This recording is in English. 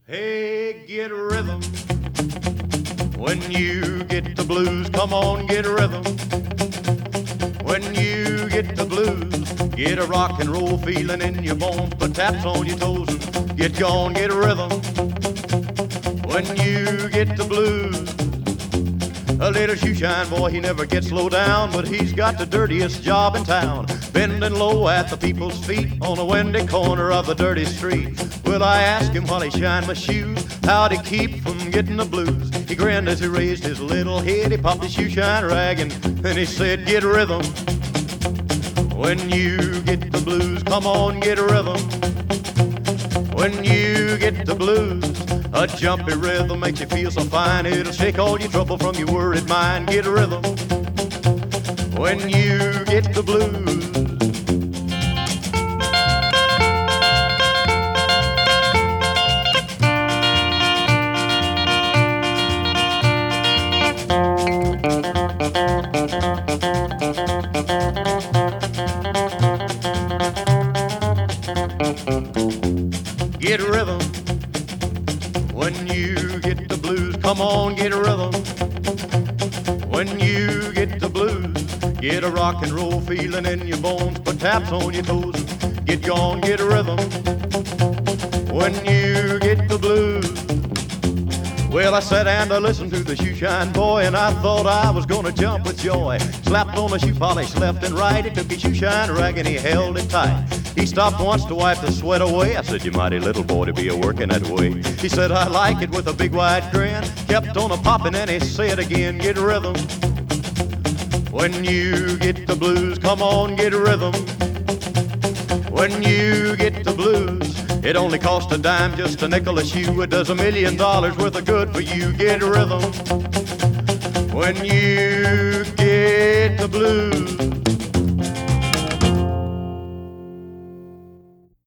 Hey, get rhythm. When you get the blues, come on, get rhythm. When you get the blues, get a rock and roll feeling in your bones. Put taps on your toes and get gone, get rhythm. When you get the blues, a little shoeshine boy, he never gets low down, but he's got the dirtiest job in town, bending low at the people's feet on a windy corner of a dirty street. Well, I asked him while he shined my shoes, how'd he keep from getting the blues? He grinned as he raised his little head, he popped his shoeshine rag, and he said, get rhythm. When you get the blues, come on, get rhythm. When you get the blues, a jumpy rhythm makes you feel so fine. It'll shake all your trouble from your worried mind. Get a rhythm when you get the blues. Get a rhythm when you get the blues. Come on, get a rhythm when you get the blues. Get a rock and roll feeling in your bones. Put taps on your toes and get gone, get a rhythm when you get the blues. Well, I sat and I listened to the shoeshine boy, and I thought I was gonna jump with joy. Slapped on the shoe polish left and right. He took his shoeshine rag and he held it tight. He stopped once to wipe the sweat away. I said, you mighty little boy to be a-working that way. He said, I like it, with a big wide grin. Kept on a-popping and he said again, get rhythm. When you get the blues, come on, get rhythm. When you get the blues, it only costs a dime, just a nickel a shoe. It does $1 million worth of good for you. Get rhythm when you get the blues.